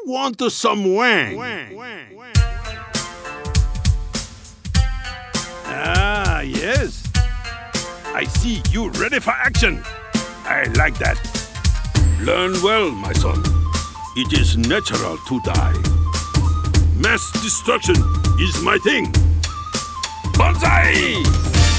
want some wang. Ah, yes. I see you ready for action. I like that. Learn well, my son. It is natural to die. Mass destruction is my thing. Banzai!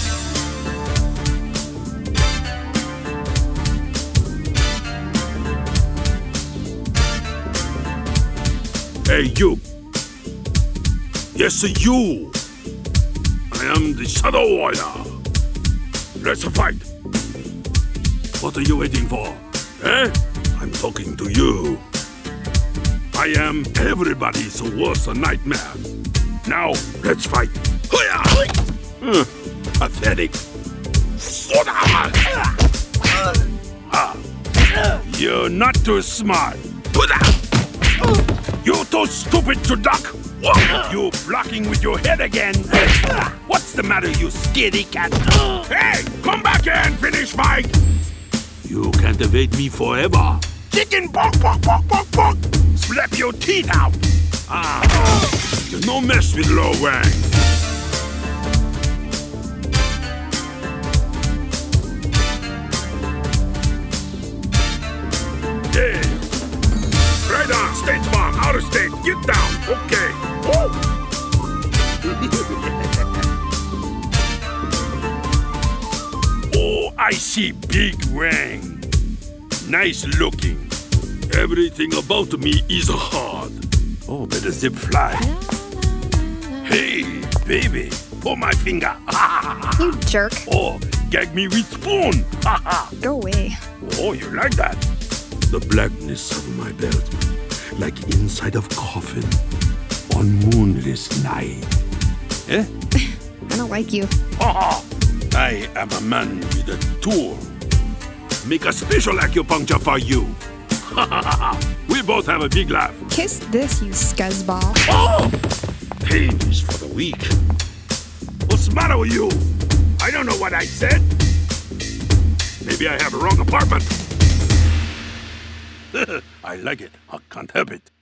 Hey, you. Yes, you. I am the Shadow Warrior. Let's fight. What are you waiting for? Eh? I'm talking to you. I am everybody's worst nightmare. Now, let's fight. Pathetic. You're not too smart. You're too stupid to duck. You blocking with your head again. What's the matter, you scaredy cat? Hey, come back here and finish fight. You can't evade me forever. Chicken bonk, bonk, bonk, bonk, bonk. Slap your teeth out. You no mess with Lo Wang. Yeah. Right on, State Farm, out of state. Get down. Okay. Woo. Oh, I see Big Wang. Nice looking. Everything about me is hard. Oh, better zip fly. Hey, baby, pull my finger. You jerk. Oh, gag me with spoon. Go away. Oh, you like that? The blackness of my belt, like inside of coffin on moonless night. Eh? I don't like you. I am a man with a tool. Make a special acupuncture for you. We both have a big laugh. Kiss this, you scuzzball. Oh! Pain is for the weak. What's the matter with you? I don't know what I said. Maybe I have a wrong apartment. I like it. I can't help it.